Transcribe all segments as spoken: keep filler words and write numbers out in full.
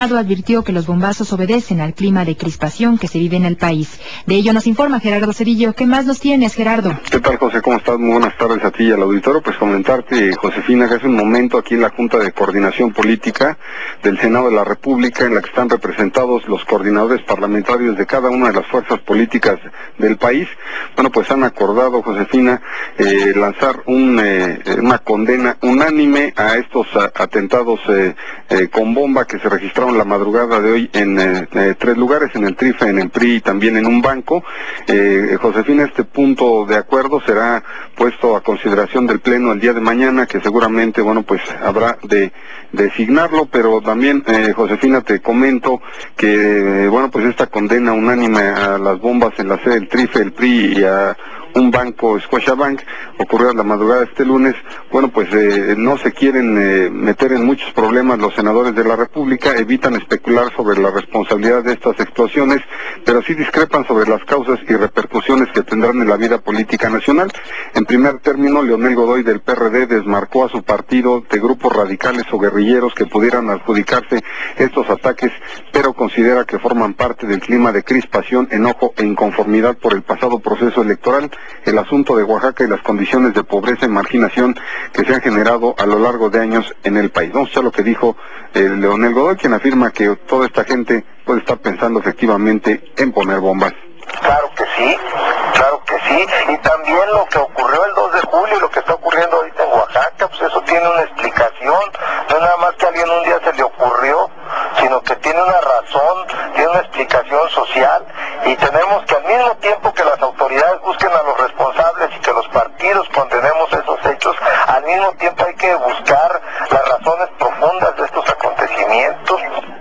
Advirtió que los bombazos obedecen al clima de crispación que se vive en el país. De ello nos informa Gerardo Cedillo. ¿Qué más nos tienes, Gerardo? ¿Qué tal, José? ¿Cómo estás? Muy buenas tardes a ti y al auditorio. Pues comentarte, Josefina, que hace un momento aquí en la Junta de Coordinación Política del Senado de la República, en la que están representados los coordinadores parlamentarios de cada una de las fuerzas políticas del país, bueno, pues han acordado, Josefina, eh, lanzar un, eh, una condena unánime a estos a, atentados eh, eh, con bomba que se registraron la madrugada de hoy en eh, eh, tres lugares, en el Trife, en el P R I y también en un banco. Eh, Josefina, este punto de acuerdo será puesto a consideración del Pleno el día de mañana, que seguramente, bueno, pues habrá de designarlo, pero también, eh, Josefina, te comento que, eh, bueno, pues esta condena unánime a las bombas en la sede del Trife, el P R I y a un banco, Scotiabank, ocurrió a la madrugada de este lunes. Bueno, pues eh, no se quieren eh, meter en muchos problemas los senadores de la República, evitan especular sobre la responsabilidad de estas explosiones, pero sí discrepan sobre las causas y repercusiones que tendrán en la vida política nacional. En primer término, Leonel Godoy del P R D desmarcó a su partido de grupos radicales o guerrilleros que pudieran adjudicarse estos ataques, pero considera que forman parte del clima de crispación, enojo e inconformidad por el pasado proceso electoral, el asunto de Oaxaca y las condiciones de pobreza y marginación que se han generado a lo largo de años en el país. Vamos a escuchar lo que dijo eh, Leonel Godoy, quien afirma que toda esta gente puede estar pensando efectivamente en poner bombas. Claro que sí, claro que sí, y también lo que ocurrió el dos de julio y lo que está ocurriendo ahorita en Oaxaca, pues eso tiene una explicación, no es nada más que a alguien un día se le ocurrió, sino que tiene una razón, tiene una explicación social, y tenemos que al mismo tiempo que las autoridades busquen a los responsables y que los partidos condenemos esos hechos, al mismo tiempo hay que buscar las razones profundas de estos acontecimientos.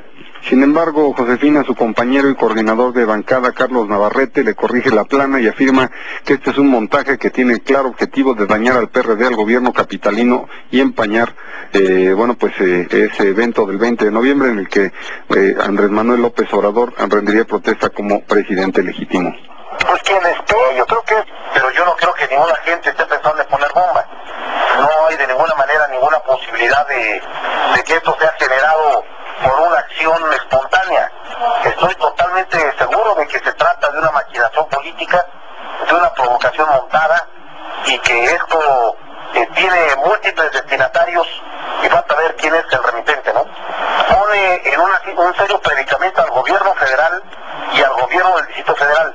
Sin embargo, Josefina, su compañero y coordinador de bancada, Carlos Navarrete, le corrige la plana y afirma que este es un montaje que tiene el claro objetivo de dañar al P R D, al gobierno capitalino, y empañar, eh, bueno, pues eh, ese evento del veinte de noviembre en el que eh, Andrés Manuel López Obrador rendiría protesta como presidente legítimo. Pues quien esté, yo creo que, pero yo no creo que ninguna gente esté pensando en poner bombas. No hay de ninguna manera ninguna posibilidad de, de que esto sea generado por una acción espontánea. Estoy totalmente seguro de que se trata de una maquinación política, de una provocación montada, y que esto eh, tiene múltiples destinatarios y falta ver quién es el remitente, ¿no? Pone en una, un serio predicamento al gobierno federal y al gobierno del Distrito Federal,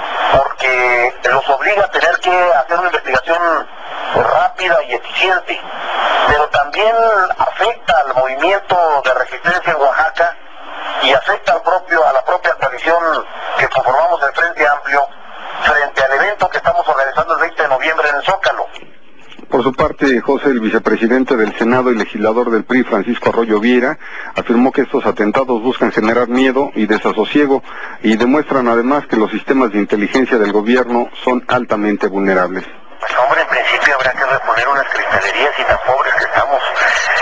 porque los obliga a tener que hacer una investigación rápida y eficiente, pero también afecta al movimiento de resistencia en Oaxaca y afecta al propio, a la propia coalición que conformamos el Frente Amplio frente al evento que estamos organizando el veinte de noviembre en el Zócalo. Por su parte, José, el vicepresidente del Senado y legislador del P R I, Francisco Arroyo Viera, afirmó que estos atentados buscan generar miedo y desasosiego y demuestran además que los sistemas de inteligencia del gobierno son altamente vulnerables. Pues hombre, en principio habrá que reponer unas cristalerías y tan pobres que estamos.